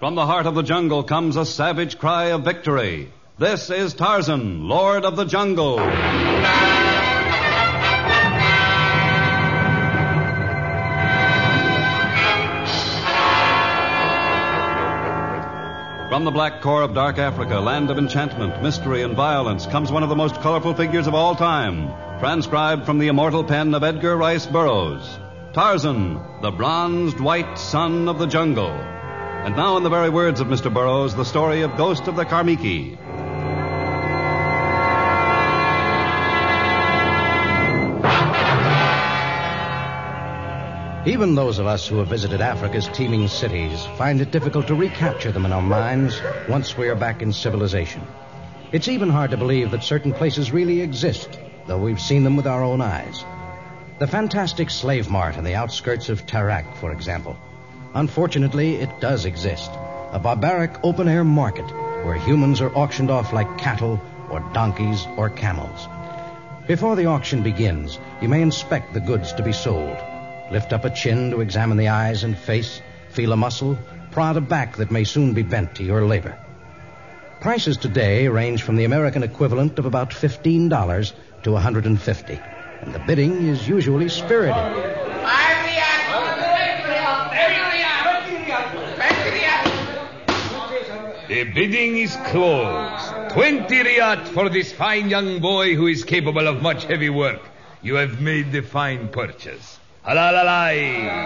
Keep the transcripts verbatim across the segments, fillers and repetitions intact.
From the heart of the jungle comes a savage cry of victory. This is Tarzan, Lord of the Jungle. From the black core of dark Africa, land of enchantment, mystery, and violence, comes one of the most colorful figures of all time, transcribed from the immortal pen of Edgar Rice Burroughs. Tarzan, the bronzed white son of the jungle. And now, in the very words of Mister Burroughs, the story of Ghost of the Karmiki. Even those of us who have visited Africa's teeming cities find it difficult to recapture them in our minds once we are back in civilization. It's even hard to believe that certain places really exist, though we've seen them with our own eyes. The fantastic slave mart on the outskirts of Tarak, for example. Unfortunately, it does exist. A barbaric open-air market where humans are auctioned off like cattle or donkeys or camels. Before the auction begins, you may inspect the goods to be sold. Lift up a chin to examine the eyes and face, feel a muscle, prod a back that may soon be bent to your labor. Prices today range from the American equivalent of about fifteen dollars to one hundred fifty dollars, and the bidding is usually spirited. The bidding is closed. Twenty riyat for this fine young boy who is capable of much heavy work. You have made the fine purchase. Halalai.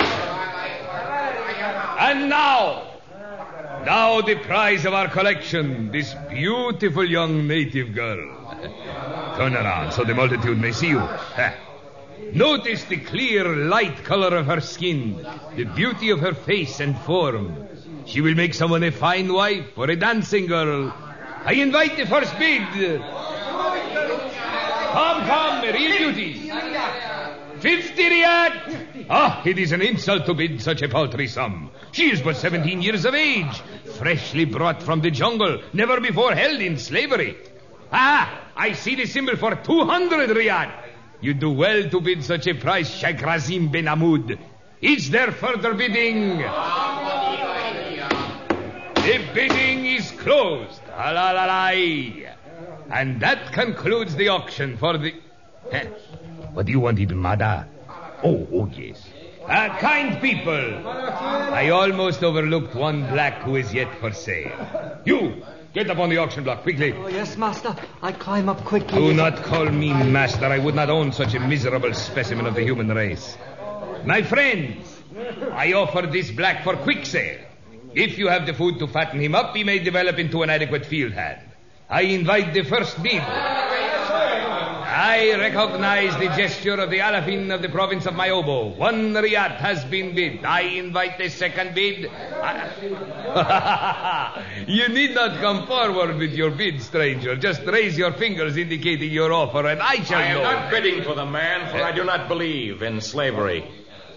And now, now the prize of our collection, this beautiful young native girl. Turn around so the multitude may see you. Notice the clear, light color of her skin, the beauty of her face and form. She will make someone a fine wife or a dancing girl. I invite the first bid. Come, come, a real beauty. Fifty riyat! Ah, it is an insult to bid such a paltry sum. She is but seventeen years of age, freshly brought from the jungle, never before held in slavery. Ah, I see the symbol for two hundred riyat. You do well to bid such a price, Sheikh Razim bin Ahmud. Is there further bidding? The bidding is closed. Halalai. And that concludes the auction for the... Huh? What do you want, Ibn Mada? Oh, oh, yes. Uh, kind people, I almost overlooked one black who is yet for sale. You, get up on the auction block, quickly. Oh, yes, master. I climb up quickly. Do not call me master. I would not own such a miserable specimen of the human race. My friends, I offer this black for quick sale. If you have the food to fatten him up, he may develop into an adequate field hand. I invite the first bid. I recognize the gesture of the Alafin of the province of Mayobo. One riyat has been bid. I invite the second bid. I... You need not come forward with your bid, stranger. Just raise your fingers indicating your offer, and I shall know. I am not bidding for the man, for I do not believe in slavery.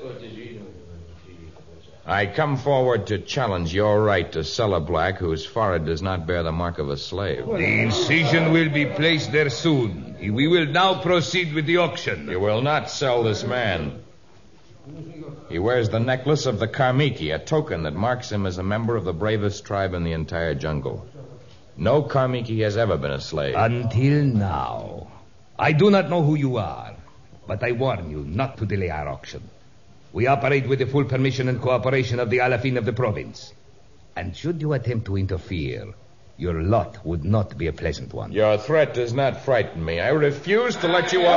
I come forward to challenge your right to sell a black whose forehead does not bear the mark of a slave. The incision will be placed there soon. We will now proceed with the auction. You will not sell this man. He wears the necklace of the Karmiki, a token that marks him as a member of the bravest tribe in the entire jungle. No Karmiki has ever been a slave. Until now. I do not know who you are, but I warn you not to delay our auction. We operate with the full permission and cooperation of the Alafin of the province. And should you attempt to interfere, your lot would not be a pleasant one. Your threat does not frighten me. I refuse to let you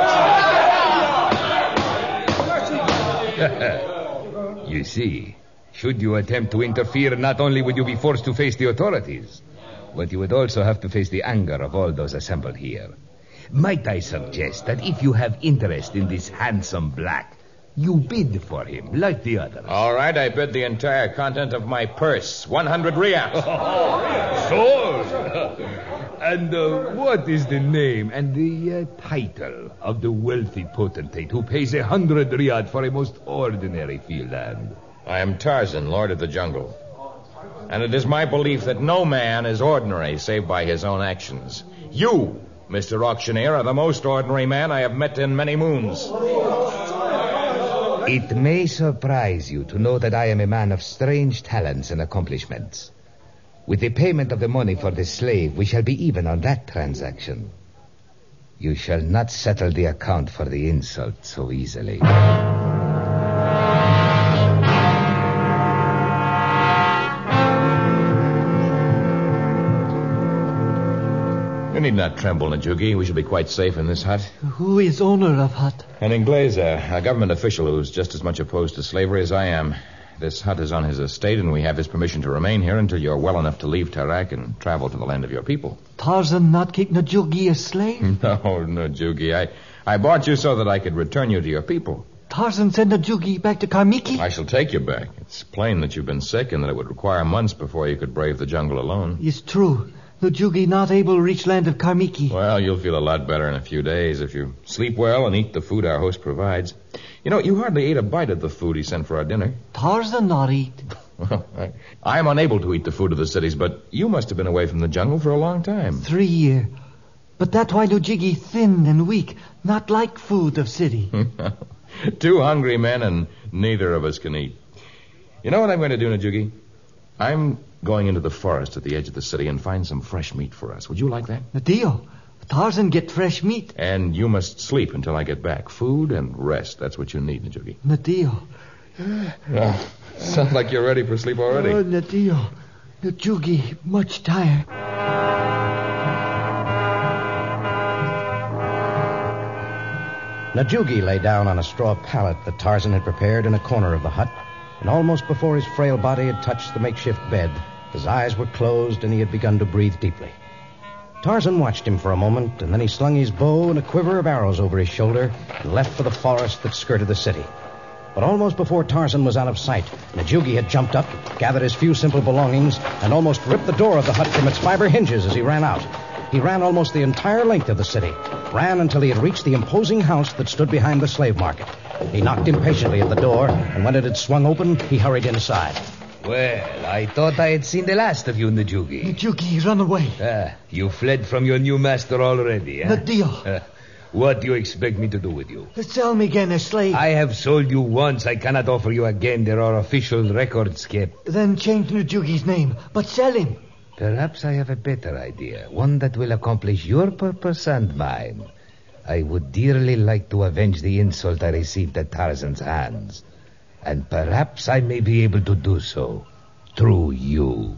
auction. You see, should you attempt to interfere, not only would you be forced to face the authorities, but you would also have to face the anger of all those assembled here. Might I suggest that if you have interest in this handsome black, you bid for him, like the others. All right, I bid the entire content of my purse. one hundred riyat. Oh, sold. And uh, what is the name and the uh, title of the wealthy potentate who pays a hundred riyat for a most ordinary field hand? I am Tarzan, Lord of the Jungle. And it is my belief that no man is ordinary save by his own actions. You, Mister Auctioneer, are the most ordinary man I have met in many moons. It may surprise you to know that I am a man of strange talents and accomplishments. With the payment of the money for the slave, we shall be even on that transaction. You shall not settle the account for the insult so easily. You need not tremble, Najugi. We shall be quite safe in this hut. Who is owner of hut? An Inglese, a government official who's just as much opposed to slavery as I am. This hut is on his estate, and we have his permission to remain here until you're well enough to leave Tarak and travel to the land of your people. Tarzan not keep Najugi a slave? No, Najugi. I, I bought you so that I could return you to your people. Tarzan send Najugi back to Karmiki? I shall take you back. It's plain that you've been sick and that it would require months before you could brave the jungle alone. It's true. Najugi not able to reach land of Karmiki. Well, you'll feel a lot better in a few days if you sleep well and eat the food our host provides. You know, you hardly ate a bite of the food he sent for our dinner. Tarzan not eat. Well, I, I'm unable to eat the food of the cities, but you must have been away from the jungle for a long time. Three year. But that's why Najugi thin and weak, not like food of city. Two hungry men and neither of us can eat. You know what I'm going to do, Najugi? I'm going into the forest at the edge of the city and find some fresh meat for us. Would you like that? Nadio, Tarzan get fresh meat. And you must sleep until I get back. Food and rest. That's what you need, Najugi. Nadio. Oh, sounds like you're ready for sleep already. Oh, Nadio. Najugi, much tired. Najugi lay down on a straw pallet that Tarzan had prepared in a corner of the hut, and almost before his frail body had touched the makeshift bed, his eyes were closed and he had begun to breathe deeply. Tarzan watched him for a moment, and then he slung his bow and a quiver of arrows over his shoulder and left for the forest that skirted the city. But almost before Tarzan was out of sight, Najugi had jumped up, gathered his few simple belongings, and almost ripped the door of the hut from its fiber hinges as he ran out. He ran almost the entire length of the city, ran until he had reached the imposing house that stood behind the slave market. He knocked impatiently at the door, and when it had swung open, he hurried inside. Well, I thought I had seen the last of you, Najugi. Najugi, run away. Ah, you fled from your new master already, eh? Nadio. Uh, what do you expect me to do with you? Sell me again a slave. I have sold you once. I cannot offer you again. There are official records kept. Then change Najugi's name, but sell him. Perhaps I have a better idea, one that will accomplish your purpose and mine. I would dearly like to avenge the insult I received at Tarzan's hands. And perhaps I may be able to do so through you.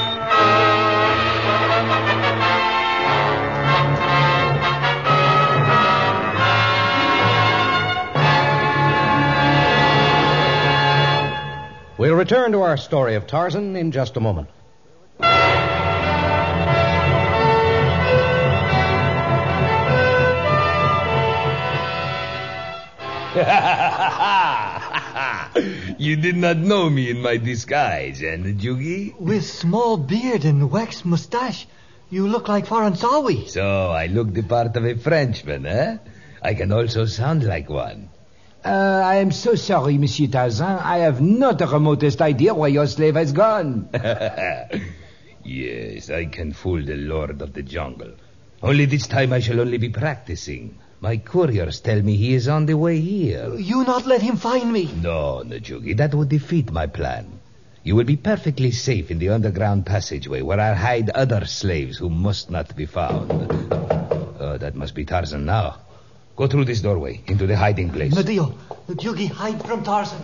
We'll return to our story of Tarzan in just a moment. You did not know me in my disguise, eh, Najugi? With small beard and waxed mustache, you look like Faransawi. So I look the part of a Frenchman, eh? I can also sound like one. Uh, I am so sorry, Monsieur Tarzan. I have not the remotest idea where your slave has gone. Yes, I can fool the Lord of the Jungle. Only this time I shall only be practicing. My couriers tell me he is on the way here. You not let him find me. No, Najugi, that would defeat my plan. You will be perfectly safe in the underground passageway where I hide other slaves who must not be found. Oh, that must be Tarzan now. Go through this doorway into the hiding place. Nadio, Najugi, hide from Tarzan.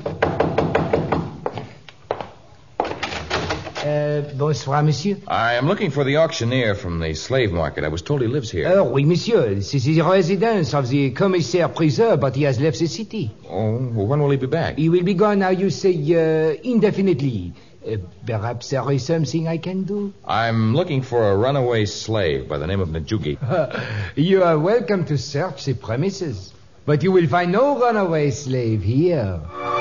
Uh, bonsoir, monsieur. I am looking for the auctioneer from the slave market. I was told he lives here. Oh, oui, monsieur. This is the residence of the commissaire-priseur, but he has left the city. Oh, well, when will he be back? He will be gone now, you say, uh, indefinitely. Uh, perhaps there is something I can do? I'm looking for a runaway slave by the name of Najugi. You are welcome to search the premises, but you will find no runaway slave here.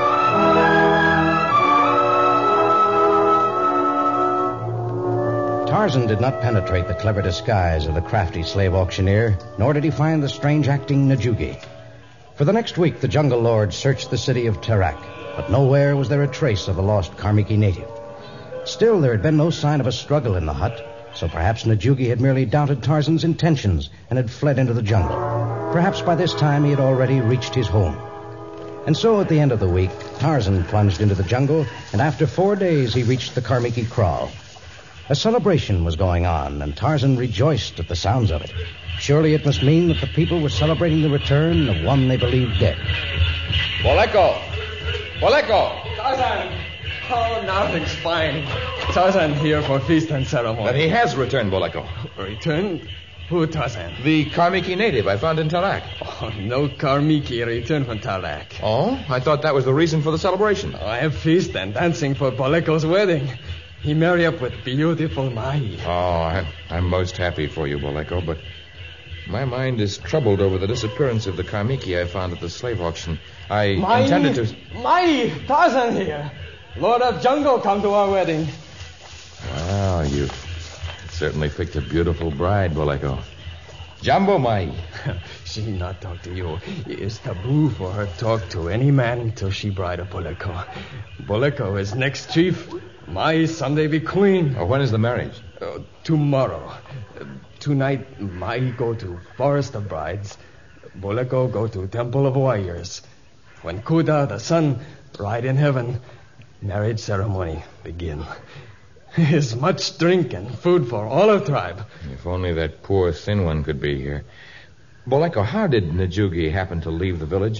Tarzan did not penetrate the clever disguise of the crafty slave auctioneer, nor did he find the strange-acting Najugi. For the next week, the jungle lord searched the city of Tarak, but nowhere was there a trace of the lost Karmiki native. Still, there had been no sign of a struggle in the hut, so perhaps Najugi had merely doubted Tarzan's intentions and had fled into the jungle. Perhaps by this time he had already reached his home. And so at the end of the week, Tarzan plunged into the jungle, and after four days he reached the Karmiki kraal. A celebration was going on, and Tarzan rejoiced at the sounds of it. Surely it must mean that the people were celebrating the return of one they believed dead. Boleko! Boleko! Tarzan! Oh, now it's fine. Tarzan here for feast and ceremony. But he has returned, Boleko. Returned? Who, Tarzan? The Karmiki native I found in Tarak. Oh, no Karmiki returned from Tarak. Oh? I thought that was the reason for the celebration. Oh, I have feast and dancing for Boleko's wedding. He married up with beautiful Mai. Oh, I, I'm most happy for you, Boleko, but my mind is troubled over the disappearance of the Karmiki I found at the slave auction. I Mai, intended to... Mai! Tarzan here. Lord of Jungle come to our wedding. Wow, you certainly picked a beautiful bride, Boleko. Jumbo Mai. She not talk to you. It is taboo for her talk to any man till she bride of Boleko. Boleko is next chief. Mai someday be queen. Oh, when is the marriage? Uh, tomorrow. Uh, tonight, Mai go to Forest of Brides. Boleko go to Temple of Warriors. When Kuda, the sun, ride in heaven, marriage ceremony begin. Is much drink and food for all of tribe. If only that poor thin one could be here. Boleko, how did Najugi happen to leave the village?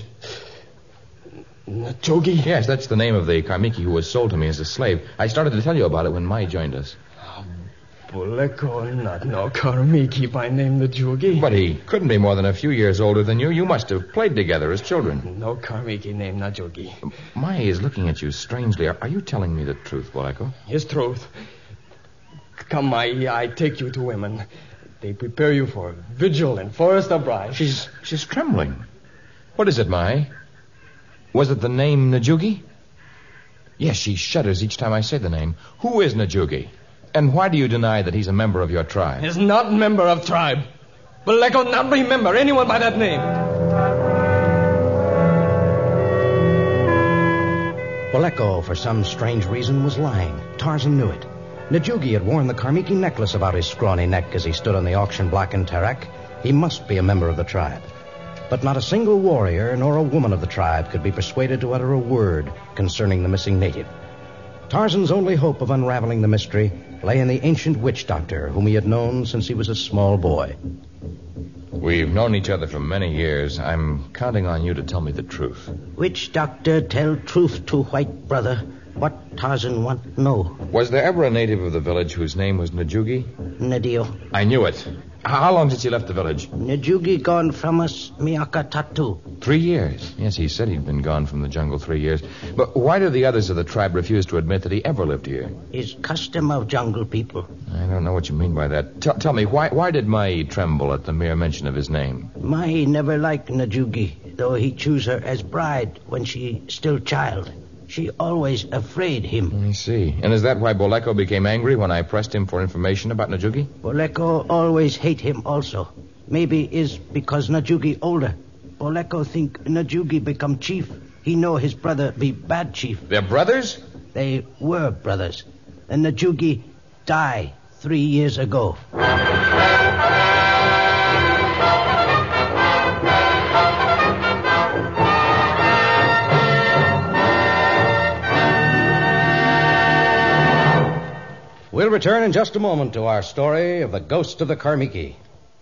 Najugi? Yes, that's the name of the Karmiki who was sold to me as a slave. I started to tell you about it when Mai joined us. Boleko, not no Karmiki by name Najugi. But he couldn't be more than a few years older than you. You must have played together as children. No Karmiki name Najugi. Mai is looking at you strangely. Are, are you telling me the truth, Boleko? His truth. Come, Mai, I take you to women. They prepare you for vigil in Forest of Brides. She's, she's trembling. What is it, Mai? Was it the name Najugi? Yes, she shudders each time I say the name. Who is Najugi? And why do you deny that he's a member of your tribe? He's not member of tribe. Boleko not remember anyone by that name. Boleko, for some strange reason, was lying. Tarzan knew it. Najugi had worn the Karmiki necklace about his scrawny neck as he stood on the auction block in Tarak. He must be a member of the tribe. But not a single warrior nor a woman of the tribe could be persuaded to utter a word concerning the missing native. Tarzan's only hope of unraveling the mystery lay in the ancient witch doctor whom he had known since he was a small boy. We've known each other for many years. I'm counting on you to tell me the truth. Witch doctor tell truth to white brother. What Tarzan want know? Was there ever a native of the village whose name was Najugi? Nadio. I knew it. How long since he left the village? Najugi gone from us, Miaka Tatu. Three years. Yes, he said he'd been gone from the jungle three years. But why do the others of the tribe refuse to admit that he ever lived here? Is custom of jungle people. I don't know what you mean by that. T- tell me, why why did Mai tremble at the mere mention of his name? Mai never liked Najugi, though he choose her as bride when she still child. She always afraid him. I see. And is that why Boleko became angry when I pressed him for information about Najugi? Boleko always hate him also. Maybe is because Najugi older. Boleko think Najugi become chief. He know his brother be bad chief. They're brothers? They were brothers. And Najugi die three years ago. We'll return in just a moment to our story of the Ghost of the Karmiki.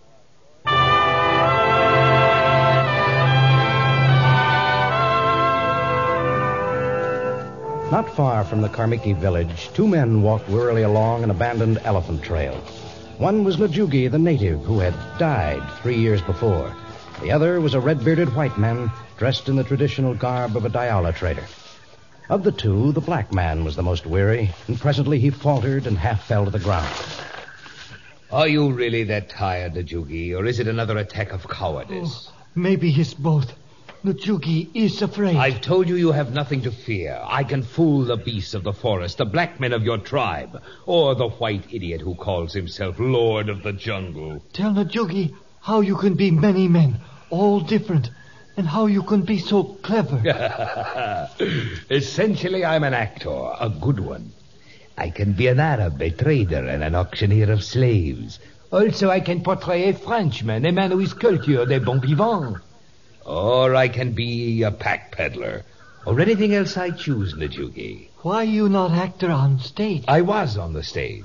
Not far from the Karmiki village, two men walked wearily along an abandoned elephant trail. One was Najugi, the native, who had died three years before. The other was a red-bearded white man dressed in the traditional garb of a Dayala trader. Of the two, the black man was the most weary, and presently he faltered and half fell to the ground. Are you really that tired, Najugi, or is it another attack of cowardice? Oh, maybe it's both. Najugi is afraid. I've told you you have nothing to fear. I can fool the beasts of the forest, the black men of your tribe, or the white idiot who calls himself Lord of the Jungle. Tell Najugi how you can be many men, all different, and how you can be so clever. Essentially, I'm an actor, a good one. I can be an Arab, a trader, and an auctioneer of slaves. Also, I can portray a Frenchman, a man who is cultured, a bon vivant. Or I can be a pack peddler, or anything else I choose, Najugi. Why you not actor on stage? I was on the stage,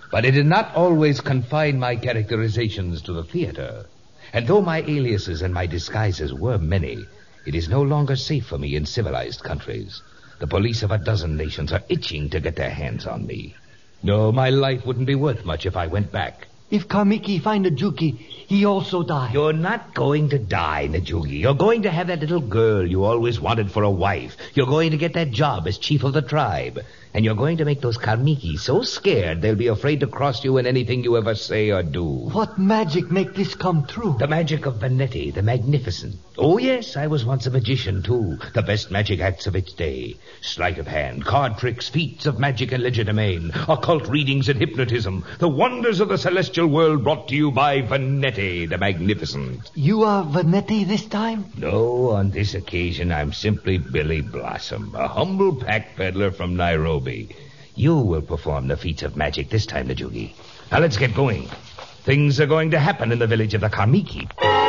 But I did not always confine my characterizations to the theater. And though my aliases and my disguises were many, it is no longer safe for me in civilized countries. The police of a dozen nations are itching to get their hands on me. No, my life wouldn't be worth much if I went back. If Karmiki find Najugi, he also die. You're not going to die, Najugi. You're going to have that little girl you always wanted for a wife. You're going to get that job as chief of the tribe. And you're going to make those Karmiki so scared they'll be afraid to cross you in anything you ever say or do. What magic make this come true? The magic of Vanetti, the magnificent. Oh, yes, I was once a magician, too. The best magic acts of its day. Sleight of hand, card tricks, feats of magic and legerdemain, occult readings and hypnotism. The wonders of the celestial world brought to you by Vanetti, the magnificent. You are Vanetti this time? No, on this occasion I'm simply Billy Blossom, a humble pack peddler from Nairobi. You will perform the feats of magic this time, Najugi. Now let's get going. Things are going to happen in the village of the Karmiki.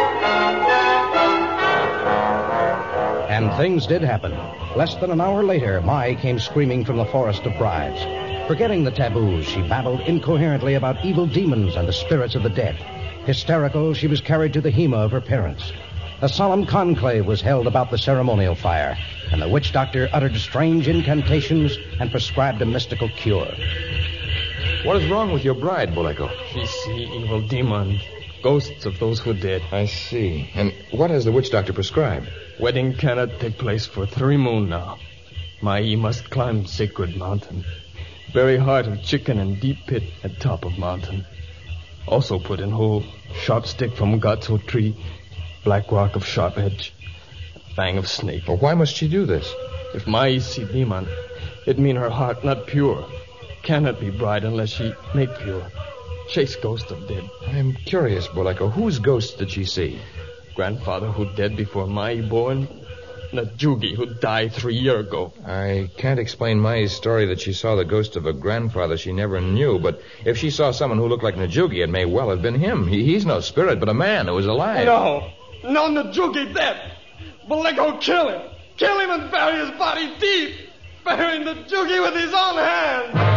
And things did happen. Less than an hour later, Mai came screaming from the forest of brides. Forgetting the taboos, she babbled incoherently about evil demons and the spirits of the dead. Hysterical, she was carried to the Hema of her parents. A solemn conclave was held about the ceremonial fire, and the witch doctor uttered strange incantations and prescribed a mystical cure. What is wrong with your bride, Boleko? She see evil demons, ghosts of those who dead. I see. And what has the witch doctor prescribed? Wedding cannot take place for three moon now. Mai must climb sacred mountain. Very heart of chicken and deep pit at top of mountain. Also put in hole, sharp stick from gatso tree, black rock of sharp edge, fang of snake. Well, why must she do this? If Mai see demon, it mean her heart not pure. Cannot be bride unless she make pure. Chase ghost of dead. I'm curious, Boleko. Whose ghost did she see? Grandfather who dead before Mai born. Najugi who died three year ago. I can't explain Mai's story that she saw the ghost of a grandfather she never knew, but if she saw someone who looked like Najugi, it may well have been him. He, he's no spirit, but a man who is alive. No. No, Najugi dead. Boleko kill him. Kill him and bury his body deep. Bury Najugi with his own hands.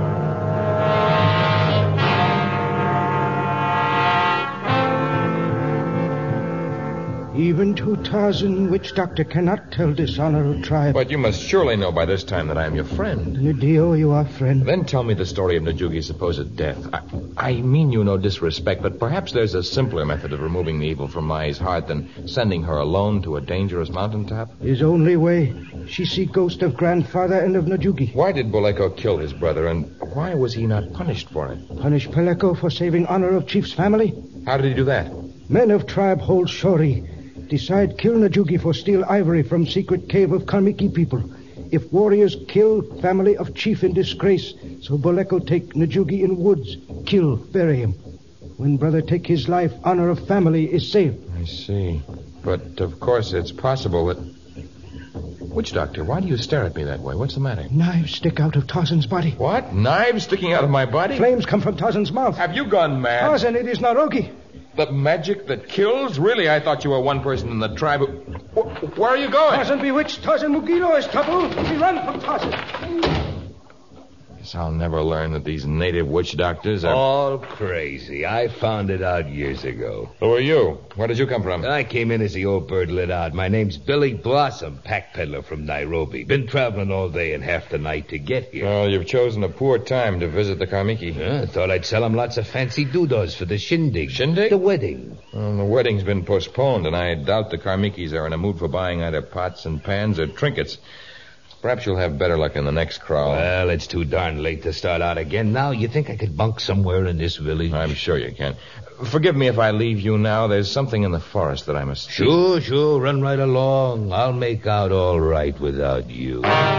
Even to Tarzan, witch doctor cannot tell dishonor of tribe. But you must surely know by this time that I am your friend. Nidio, you are friend. Then tell me the story of Najugi's supposed death. I, I mean you no disrespect, but perhaps there's a simpler method of removing the evil from Mai's heart than sending her alone to a dangerous mountaintop. His only way. She see ghost of grandfather and of Najugi. Why did Boleko kill his brother, and why was he not punished for it? Punish Peleko for saving honor of chief's family? How did he do that? Men of tribe hold Shori. Decide kill Najugi for steal ivory from secret cave of Karmiki people. If warriors kill family of chief in disgrace, so Boleko take Najugi in woods, kill, bury him. When brother take his life, honor of family is saved. I see. But, of course, it's possible that... Witch doctor, why do you stare at me that way? What's the matter? Knives stick out of Tarzan's body. What? Knives sticking out of my body? Flames come from Tarzan's mouth. Have you gone mad? Tarzan, it is Narogi. The magic that kills? Really? I thought you were one person in the tribe. Where are you going? Tarzan bewitched. Tarzan Mugilo is taboo. We run from Tarzan. Guess I'll never learn that these native witch doctors are... All crazy. I found it out years ago. Who are you? Where did you come from? I came in as the old bird lit out. My name's Billy Blossom, pack peddler from Nairobi. Been traveling all day and half the night to get here. Well, you've chosen a poor time to visit the Karmiki. Yeah, thought I'd sell them lots of fancy doodahs for the shindig. Shindig? The wedding. Well, the wedding's been postponed, and I doubt the Karmikis are in a mood for buying either pots and pans or trinkets. Perhaps you'll have better luck in the next crawl. Well, it's too darn late to start out again now. You think I could bunk somewhere in this village? I'm sure you can. Forgive me if I leave you now. There's something in the forest that I must see. Sure, sure. Run right along. I'll make out all right without you.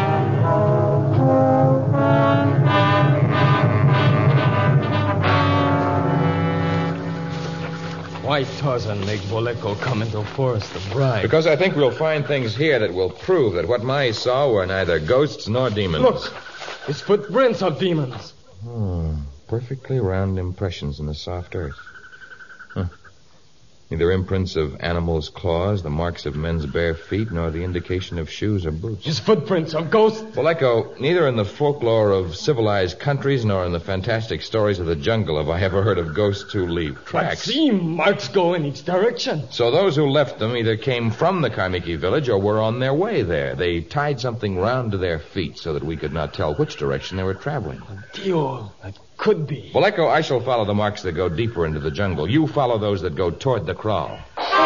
Why Tarzan make Boleko come into forest of bride? Because I think we'll find things here that will prove that what Mai saw were neither ghosts nor demons. Look, his footprints are demons. Hmm, perfectly round impressions in the soft earth. Huh. Neither imprints of animals' claws, the marks of men's bare feet, nor the indication of shoes or boots. His footprints of ghosts. Boleko, neither in the folklore of civilized countries nor in the fantastic stories of the jungle have I ever heard of ghosts who leave But tracks. see, marks go in each direction. So those who left them either came from the Karmiki village or were on their way there. They tied something round to their feet so that we could not tell which direction they were traveling. Dio, that could be. Boleko, I shall follow the marks that go deeper into the jungle. You follow those that go toward the kraal.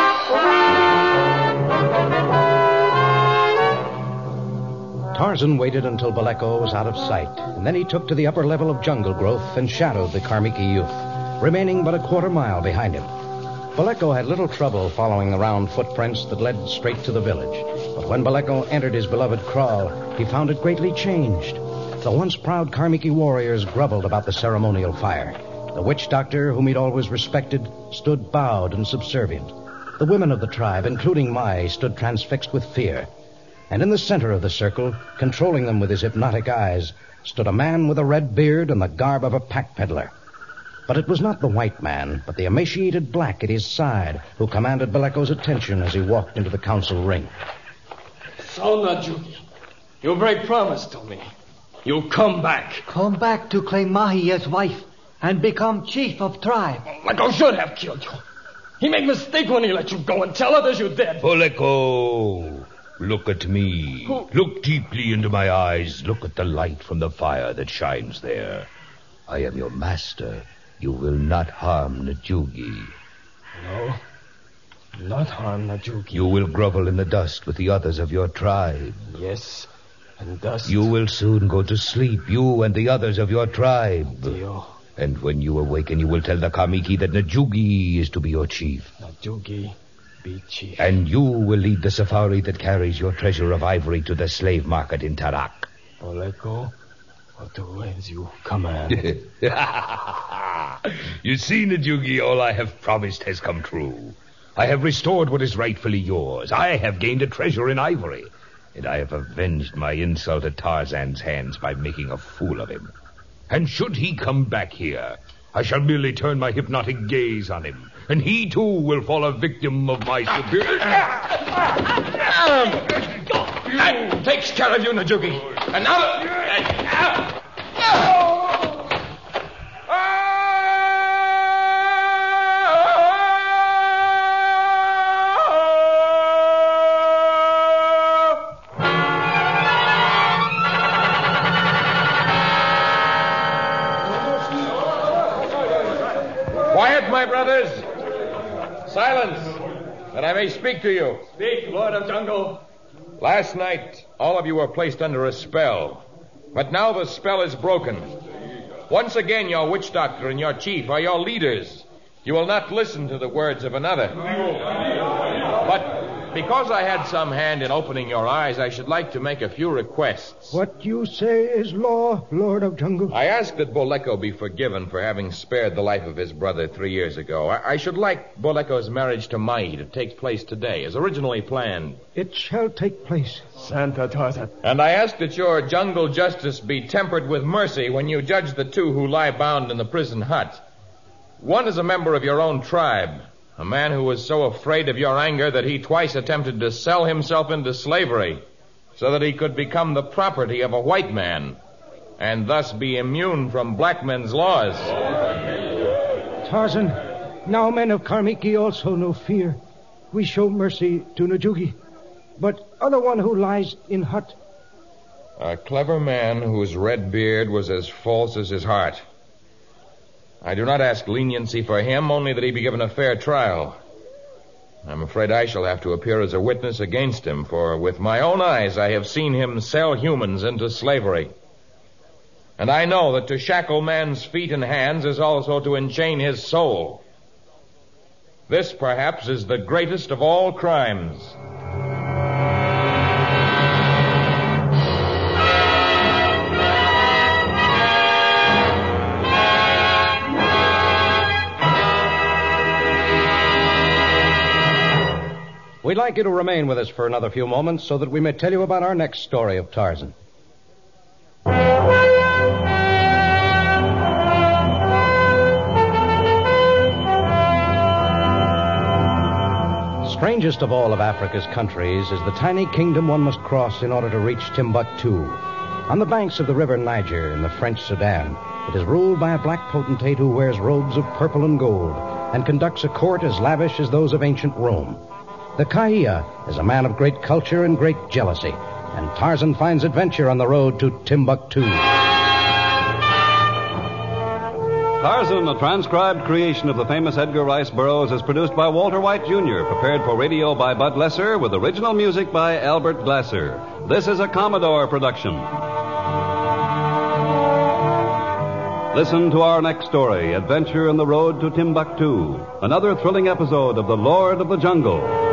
Tarzan waited until Boleko was out of sight, and then he took to the upper level of jungle growth and shadowed the Karmiki youth, remaining but a quarter mile behind him. Boleko had little trouble following the round footprints that led straight to the village. But when Boleko entered his beloved kraal, he found it greatly changed. The once proud Karmiki warriors grumbled about the ceremonial fire. The witch doctor, whom he'd always respected, stood bowed and subservient. The women of the tribe, including Mai, stood transfixed with fear. And in the center of the circle, controlling them with his hypnotic eyes, stood a man with a red beard and the garb of a pack peddler. But it was not the white man, but the emaciated black at his side, who commanded Boleko's attention as he walked into the council ring. So, Najugi, you break promise to me. You come back. Come back to claim Mahi as wife and become chief of tribe. Boleko should have killed you. He made mistake when he let you go and tell others you did. Boleko, look at me. Who? Look deeply into my eyes. Look at the light from the fire that shines there. I am your master. You will not harm Najugi. No, not harm Najugi. You will grovel in the dust with the others of your tribe. Yes, and dust. You will soon go to sleep, you and the others of your tribe. Dio. And when you awaken, you will tell the Karmiki that Najugi is to be your chief. Najugi be chief. And you will lead the safari that carries your treasure of ivory to the slave market in Tarak. Boleko, what do as you command. You see, Najugi, all I have promised has come true. I have restored what is rightfully yours. I have gained a treasure in ivory. And I have avenged my insult at Tarzan's hands by making a fool of him. And should he come back here, I shall merely turn my hypnotic gaze on him, and he too will fall a victim of my superior... That takes care of you, Najugi. And now... Quiet, my brothers. Silence, that I may speak to you. Speak, Lord of Jungle. Last night, all of you were placed under a spell. But now the spell is broken. Once again, your witch doctor and your chief are your leaders. You will not listen to the words of another. But because I had some hand in opening your eyes, I should like to make a few requests. What you say is law, Lord of Jungle. I ask that Boleko be forgiven for having spared the life of his brother three years ago. I, I should like Boleko's marriage to Mai to take place today, as originally planned. It shall take place. Santa Tarzan. And I ask that your jungle justice be tempered with mercy when you judge the two who lie bound in the prison hut. One is a member of your own tribe, a man who was so afraid of your anger that he twice attempted to sell himself into slavery so that he could become the property of a white man and thus be immune from black men's laws. Tarzan, now men of Karmiki also know fear. We show mercy to Najugi. But other one who lies in hut. A clever man whose red beard was as false as his heart. I do not ask leniency for him, only that he be given a fair trial. I'm afraid I shall have to appear as a witness against him, for with my own eyes I have seen him sell humans into slavery. And I know that to shackle man's feet and hands is also to enchain his soul. This, perhaps, is the greatest of all crimes. We'd like you to remain with us for another few moments so that we may tell you about our next story of Tarzan. strangest of all of Africa's countries is the tiny kingdom one must cross in order to reach Timbuktu. On the banks of the river Niger in the French Sudan, it is ruled by a black potentate who wears robes of purple and gold and conducts a court as lavish as those of ancient Rome. The Kaia is a man of great culture and great jealousy, and Tarzan finds adventure on the road to Timbuktu. Tarzan, a transcribed creation of the famous Edgar Rice Burroughs, is produced by Walter White Junior, prepared for radio by Bud Lesser, with original music by Albert Glasser. This is a Commodore production. Listen to our next story, Adventure in the Road to Timbuktu, another thrilling episode of The Lord of the Jungle.